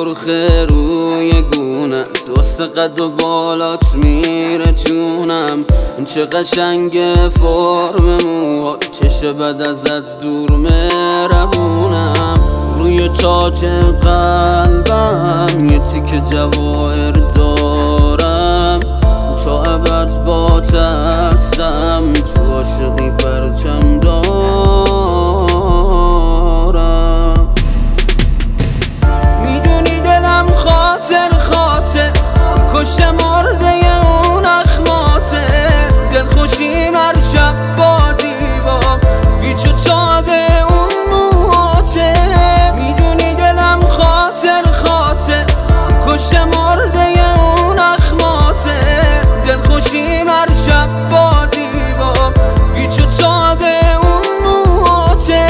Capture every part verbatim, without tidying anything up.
سرخه روی گونت واسه قد و بالات میره جونم. چه قشنگ فرم موهات، چش بد ازت دور مهربونم. روی تاج قلبم یه تیکه جواهر دارم، تا ابد بات هستم، تو عاشقی پرچم دارم. میدونی دلم خاطر خاطر کشته مرده اون اخماته، دلخوشی هر شب بازی با گیج و تاب اون موهاته. میدونی دلم خاطر خاطر کشته مرده اون اخماته، دلخوشی هر شب بازی با گیج و تاب اون موهاته.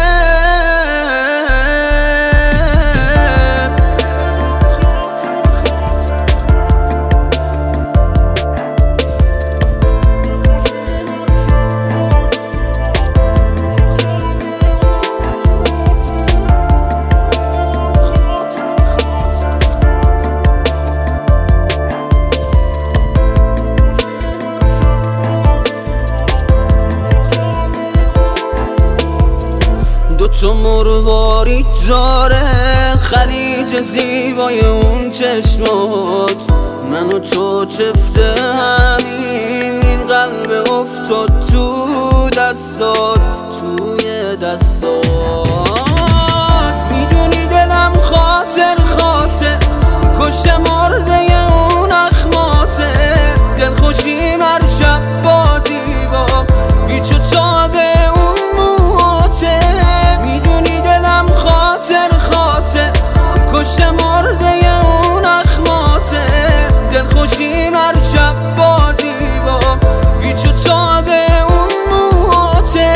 تو مروارید داره خلیج زیبای اون چشمات، من و تو چفته همین، این قلب افتاد تو دستات، توی دستات. میدونی دلم خاطر خاطر کشته مرده اون اخماته، دلخوشی هر شب بازی با گیج و تاب اون موهاته. خاطر خاطر کشته مرده اون اخماته، دلخوشی هر شب بازی با گیج و تاب اون موهاته.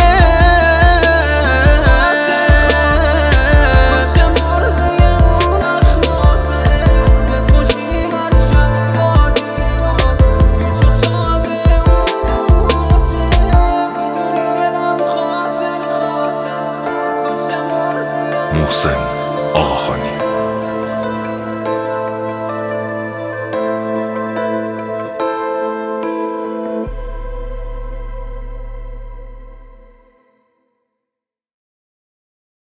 کشته مرده اون اخماته، دلخوشی هر شب بازی با گیج و تاب اون موهاته. میدونی دلم خاطر خاطر کشته مرده محسن آقاخانی.